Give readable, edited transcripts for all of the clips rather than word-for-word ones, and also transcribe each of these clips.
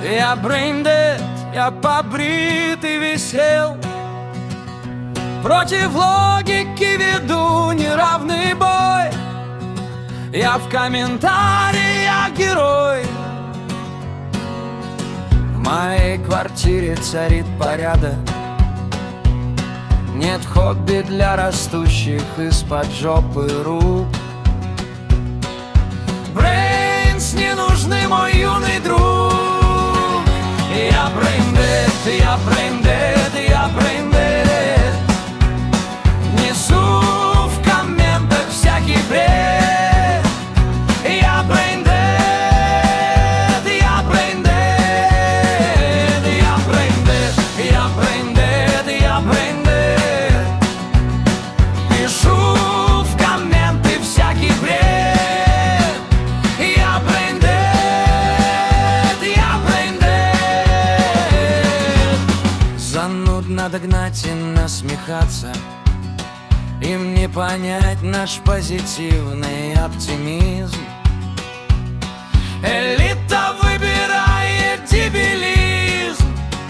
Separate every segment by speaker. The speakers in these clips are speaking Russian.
Speaker 1: Я брейн-дед, я побрит и весел. Против логики веду неравный бой. Я в комментариях герой. В моей квартире царит порядок. Нет хобби для растущих из-под жопы рук. Брейнс не нужны, мой юный друг. Я брейн-дед, я брейн-дед, я брейн-дед. Несу в комментах всякий бред. Я брейн-дед, я брейн-дед, я брейн-дед, я брейн-дед, я брейн-дед. Пишу в комменты всякий бред. Я брейн-дед, я брейн-дед. Занудно догнать и насмехаться. Им не понять наш позитивный оптимизм. Элита выбирает дебилизм.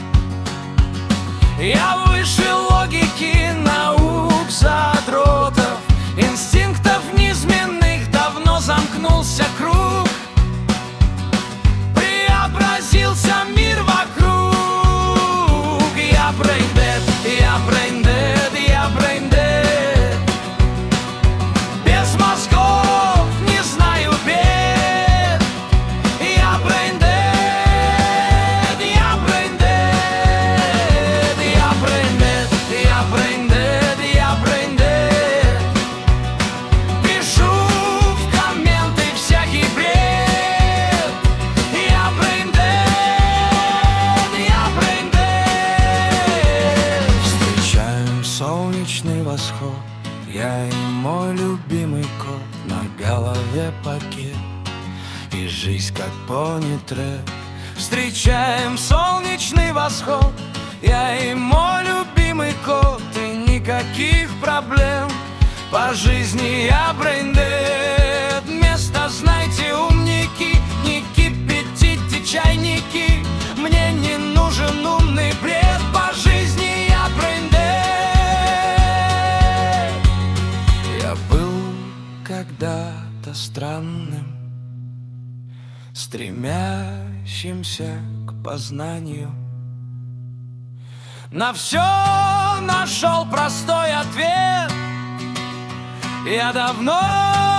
Speaker 1: Я выше логики наук задротов. Инстинктов низменных давно замкнулся круг. Преобразился мир вокруг. Я брейн-дед, я брейн-дед, я брейн-дед. Без мозгов не знаю бед. Я брейн-дед, я брейн-дед, я брейн-дед, я брейн-дед, я брейн-дед. Пишу в комменты всякий бред. Я брейн-дед, я брейн-дед. Встречаем солнечный восход. Я и мой любимый кот. На голове пакет и жизнь как пони-трек. Встречаем солнечный восход. Я и мой любимый кот. И никаких проблем. По жизни я брейн-дед. Место знайте, умники. Не кипятите чайники. Мне не нужен умный бред. По жизни я брейн-дед. Я был когда-то странным, стремящимся к познанию. На все нашел простой ответ. Я давно